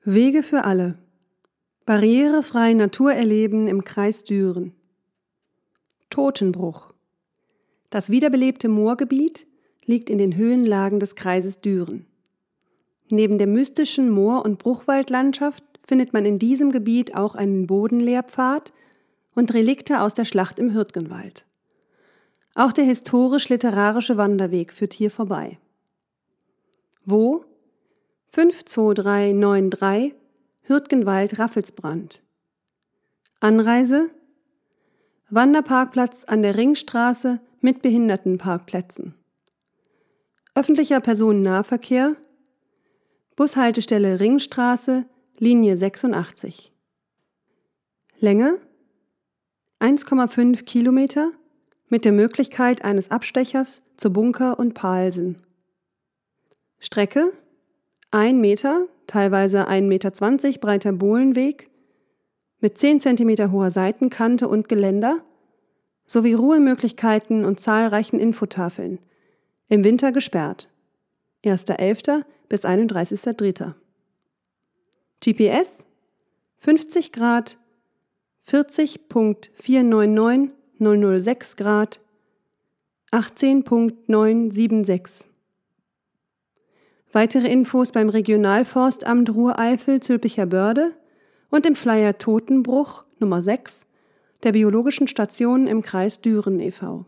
Wege für alle. Barrierefrei Natur erleben im Kreis Düren. Totenbruch. Das wiederbelebte Moorgebiet liegt in den Höhenlagen des Kreises Düren. Neben der mystischen Moor- und Bruchwaldlandschaft findet man in diesem Gebiet auch einen Bodenlehrpfad und Relikte aus der Schlacht im Hürtgenwald. Auch der historisch-literarische Wanderweg führt hier vorbei. Wo? 52393 Hürtgenwald-Raffelsbrand. Anreise: Wanderparkplatz an der Ringstraße mit Behindertenparkplätzen. Öffentlicher Personennahverkehr: Bushaltestelle Ringstraße, Linie 86. Länge: 1,5 Kilometer mit der Möglichkeit eines Abstechers zu Bunker und Palsen. Strecke: 1 Meter, teilweise 1,20 Meter breiter Bohlenweg mit 10 cm hoher Seitenkante und Geländer sowie Ruhemöglichkeiten und zahlreichen Infotafeln. Im Winter gesperrt. 1.11. bis 31.03. GPS: 50 Grad, 40.499 006 Grad, 18.976. Weitere Infos beim Regionalforstamt Ruhr-Eifel-Zülpicher Börde und im Flyer Totenbruch Nummer 6 der Biologischen Station im Kreis Düren e.V.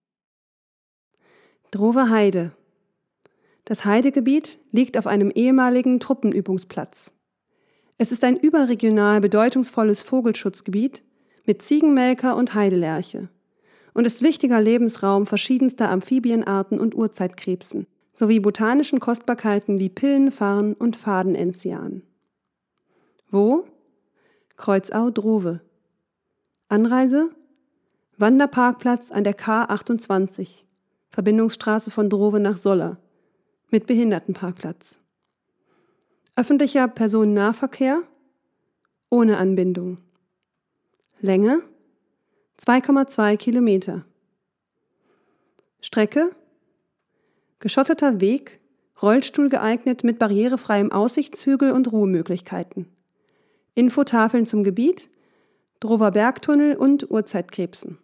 Drover Heide. Das Heidegebiet liegt auf einem ehemaligen Truppenübungsplatz. Es ist ein überregional bedeutungsvolles Vogelschutzgebiet mit Ziegenmelker und Heidelerche und ist wichtiger Lebensraum verschiedenster Amphibienarten und Urzeitkrebsen sowie botanischen Kostbarkeiten wie Pillen-, und Fadenenzian. Wo? Kreuzau-Drowe. Anreise: Wanderparkplatz an der K28, Verbindungsstraße von Drowe nach Soller, mit Behindertenparkplatz. Öffentlicher Personennahverkehr, ohne Anbindung. Länge: 2,2 Kilometer. Strecke: geschotteter Weg, Rollstuhl geeignet mit barrierefreiem Aussichtshügel und Ruhemöglichkeiten. Infotafeln zum Gebiet, Drover Bergtunnel und Urzeitkrebsen.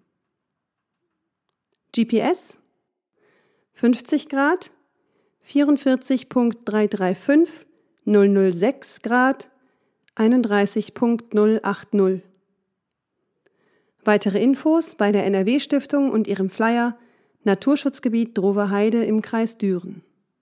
GPS: 50 Grad, 44.335 006 Grad, 31.080. Weitere Infos bei der NRW-Stiftung und ihrem Flyer Naturschutzgebiet Drover Heide im Kreis Düren.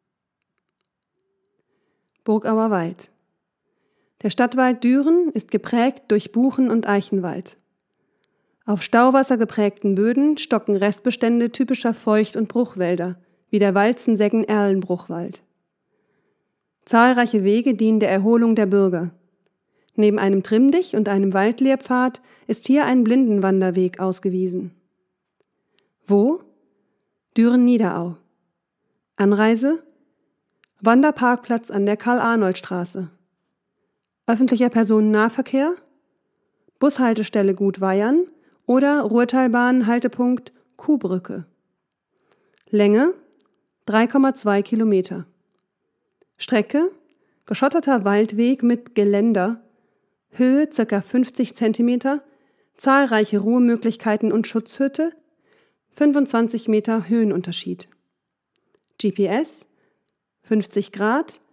Burgauer Wald. Der Stadtwald Düren ist geprägt durch Buchen- und Eichenwald. Auf Stauwasser geprägten Böden stocken Restbestände typischer Feucht- und Bruchwälder, wie der Walzenseggen-Erlenbruchwald. Zahlreiche Wege dienen der Erholung der Bürger. Neben einem Trimmdich und einem Waldlehrpfad ist hier ein Blindenwanderweg ausgewiesen. Wo? Düren-Niederau. Anreise: Wanderparkplatz an der Karl-Arnold-Straße. Öffentlicher Personennahverkehr: Bushaltestelle Gut Weyern oder Ruhrtalbahn-Haltepunkt Kuhbrücke. Länge: 3,2 Kilometer. Strecke: geschotterter Waldweg mit Geländer, Höhe ca. 50 cm, zahlreiche Ruhemöglichkeiten und Schutzhütte, 25 Meter Höhenunterschied. GPS: 50 Grad,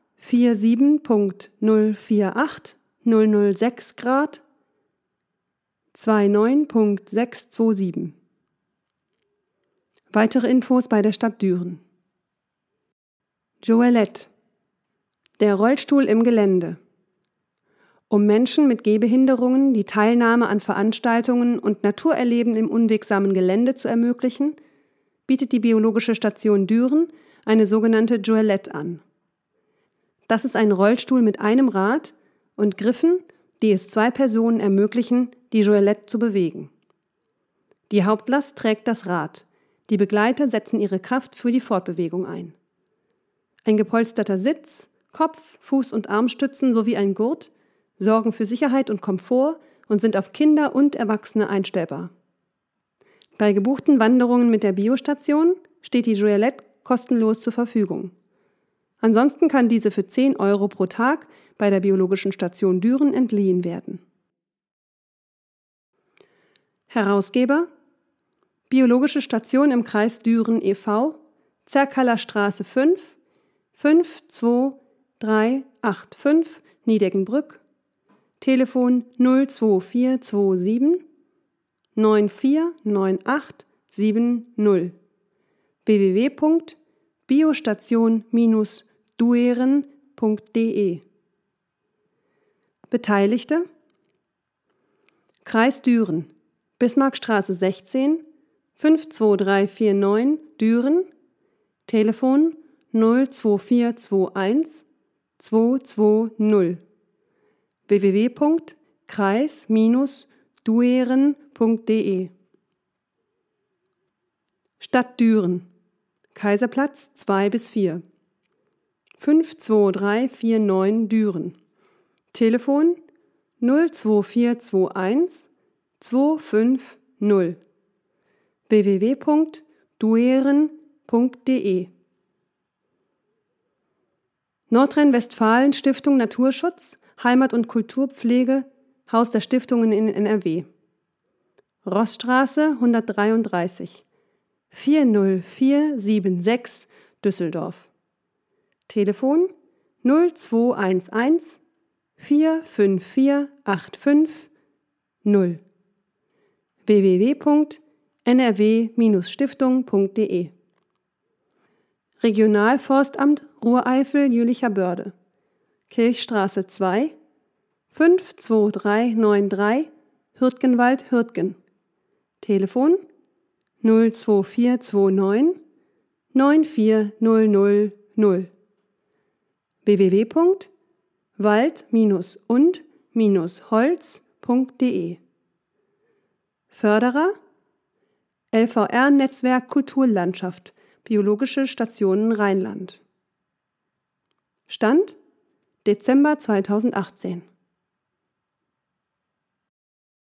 47.048 006 Grad, 29.627. Weitere Infos bei der Stadt Düren. Joelette. Der Rollstuhl im Gelände. Um Menschen mit Gehbehinderungen die Teilnahme an Veranstaltungen und Naturerleben im unwegsamen Gelände zu ermöglichen, bietet die Biologische Station Düren eine sogenannte Joelette an. Das ist ein Rollstuhl mit einem Rad und Griffen, die es 2 Personen ermöglichen, die Joelette zu bewegen. Die Hauptlast trägt das Rad. Die Begleiter setzen ihre Kraft für die Fortbewegung ein. Ein gepolsterter Sitz, Kopf-, Fuß- und Armstützen sowie ein Gurt sorgen für Sicherheit und Komfort und sind auf Kinder und Erwachsene einstellbar. Bei gebuchten Wanderungen mit der Biostation steht die Joelette kostenlos zur Verfügung. Ansonsten kann diese für 10 € pro Tag bei der Biologischen Station Düren entliehen werden. Herausgeber: Biologische Station im Kreis Düren e.V., Zerkaller Straße 5, 52385 Niedeckenbrück, Telefon 02427 949870, www.biostation-dueren.de. Beteiligte: Kreis Düren, Bismarckstraße 16, 52349 Düren, Telefon 02421 220, www.kreis-dueren.de. Stadt Düren, Kaiserplatz 2-4, 52349 Düren, Telefon 02421 250, www.dueren.de. Nordrhein-Westfalen Stiftung Naturschutz, Heimat- und Kulturpflege, Haus der Stiftungen in NRW. Roßstraße 133, 40476 Düsseldorf. Telefon 0211 454 850, www.nrw-stiftung.de. Regionalforstamt Ruhr-Eifel Jülicher Börde, Kirchstraße 2, 52393 Hürtgenwald Hürtgen. Telefon 02429 94000, www.wald-und-holz.de. Förderer: LVR-Netzwerk Kulturlandschaft, Biologische Stationen Rheinland. Stand: Dezember 2018.